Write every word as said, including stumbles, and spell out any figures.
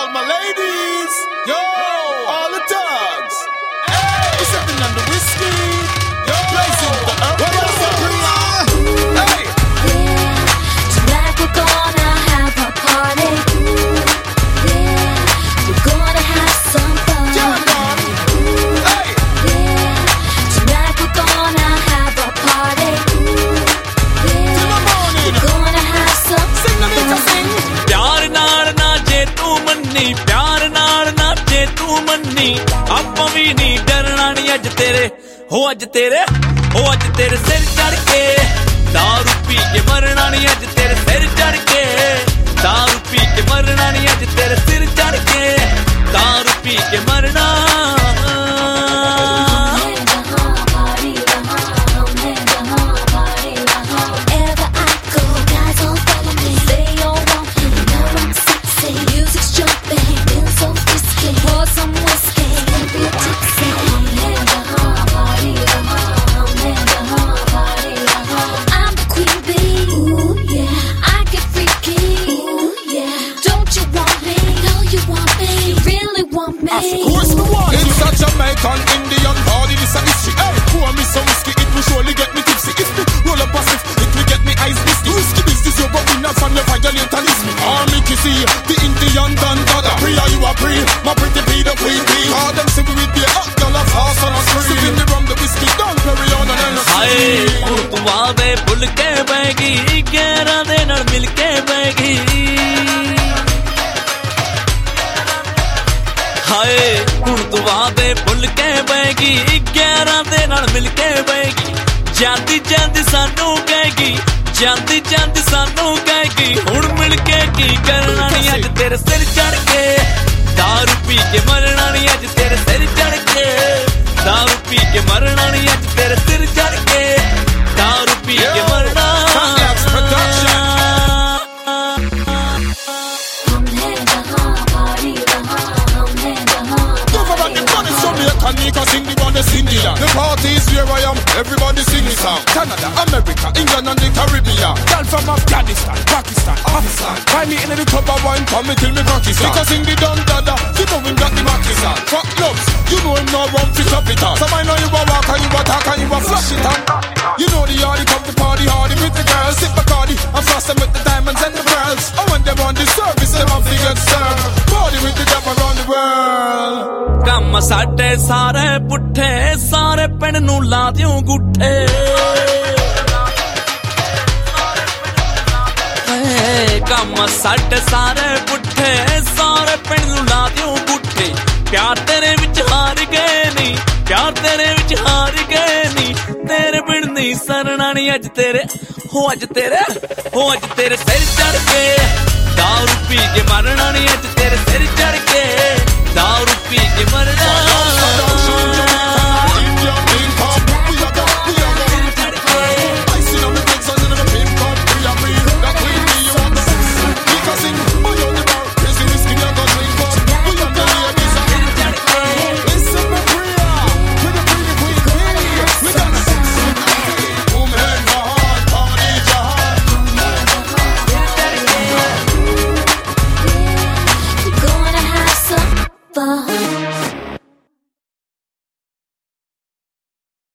all my ladies, yo, all the thugs. Hey, we're sipping on the whiskey, yo, blazing the earth. What else are we on? Hey, Yeah, tonight we're gonna have a party. Yeah, we're gonna have some fun. jump on. Hey, Yeah, tonight we're gonna have a party. Yeah, till the morning. we're gonna have some Sing the beat, fun. sing. प्यार नाल ना जे तू मन्नी प्यार नाल ना जे तू मन्नी ਆਪਾਂ ਵੀ ਨਹੀਂ ਡਰਨਾ ਨੀ ਅੱਜ ਤੇਰੇ ਹੋ ਅੱਜ ਤੇਰੇ ਹੋ ਅੱਜ ਤੇਰੇ ਸਿਰ ਚੜ ਕੇ ਦਾਰੂ ਪੀ ਕੇ ਮਰਨਾ ਨੀ ਅੱਜ ਤੇਰੇ ਸਿਰ ਚੜ ਕੇ ਦਾਰੂ ਪੀ ਕੇ ਮਰਨਾ ਨੀ ਅੱਜ ਤੇਰੇ ਸਿਰ ਚੜ ਕੇ ਦਾਰੂ ਪੀ ਕੇ ਮਰਨਾ Wherever I go, guys all follow me. They all want me, know I'm sexy. Music's jumping, feeling so frisky. Pour some whiskey, get real tipsy. I'm the queen bee. Ooh yeah, I get freaky. Ooh yeah, don't you want me? No, you want me. You really want me? Of course we want it. It's a Jamaican Indian party, this a history. Hey, pour me some whiskey, it will surely get me tipsy. If me roll up a sip, it will get me eyes misty. Whiskey business, you but we not from your violate and listen. Army kissy, the Indian dandada. Priya, you a pre, my pretty be the queen bee. All them sing with the hot girl of fast on a spree. Sipping the rum, the whiskey, don't carry on and then ਹਾਏ ਹੁਣ ਤੂੰ ਆਵੇ ਭੁੱਲ ਕੇ ਬੈਗੀ ਗਿਆਰਾਂ ਦੇ ਨਾਲ ਮਿਲ ਕੇ ਬੈਗੀ ਹਾਏ ਹੁਣ ਤੂੰ ਆਵੇ ਭੁੱਲ ਕੇ ਬੈਗੀ ਗਿਆਰਾਂ ਦੇ ਨਾਲ ਮਿਲ ਕੇ ਬੈਗੀ ਜਾਂਦੀ ਜਾਂਦੀ ਸਾਨੂੰ ਕਹੇਗੀ ਜਾਂਦੀ ਜਾਂਦੀ ਸਾਨੂੰ ਕਹੇਗੀ ਹੁਣ ਮਿਲ ਕੇ ਕੀ ਕਰਨਾ ਨੀ ਅੱਜ ਤੇਰੇ ਸਿਰ ਚੜ ਕੇ ਦਾਰੂ ਪੀ ਕੇ ਮਰਨਾ ਨੀ ਅੱਜ ਤੇਰੇ ਸਿਰ ਚੜ ਕੇ ਦਾਰੂ ਪੀ ਕੇ ਮਰਨਾ ਨੀ ਅੱਜ ਤੇਰੇ ਸਿਰ ਚੜ ਕੇ ਦਾਰੂ ਪੀ ਕੇ ਮਰਨਾ Jamaica sing the one they sing the land. The party is where I am, everybody sing the song. Canada, America, England and the Caribbean. Girl from Afghanistan, Pakistan, Pakistan. Find me in the club of wine, come me till me Pakistan. Because sing the Don Dada, you know him got the Pakistan. Fuck clubs, you know him no run to capital. So I know you a walk and you a talk and you a flash it on. You know the hardy come to party hardy with the girls. Sip Bacardi, I'm frosting with the diamonds and the pearls. And when they want the service, they want to get served. Party with the devil around the world. ਕੰਮ ਸਾਡੇ ਸਾਰੇ ਪੁੱਠੇ ਸਾਰੇ ਪਿੰਡ ਨੂੰ ਲਾ ਦਿਓ ਗੁੱਠੇ ਕੰਮ ਸਾਡੇ ਸਾਰੇ ਪੁੱਠੇ ਸਾਰੇ ਪਿੰਡ ਨੂੰ ਲਾ ਦਿਓ ਗੁੱਠੇ ਪਿਆਰ ਤੇਰੇ ਵਿੱਚ ਹਾਰ ਗਏ ਨਹੀਂ ਪਿਆਰ ਤੇਰੇ ਵਿੱਚ ਹਾਰ ਗਏ ਨਹੀਂ ਤੇਰੇ ਬਿਨ ਨਹੀਂ ਸਰਨਾ ਨਹੀਂ ਅੱਜ ਤੇਰੇ ਹੋ ਅੱਜ ਤੇਰੇ ਹੋ ਅੱਜ ਤੇਰੇ ਸਿਰ ਚੜ ਕੇ ਦਾਰੂ ਪੀ ਕੇ ਮਰਨਾ ਨਹੀਂ ਅੱਜ ਤੇਰੇ ਸਿਰ ਚੜ ਕੇ ਦਾਰੂ ਪੀ ਕੇ ਮਰਨਾ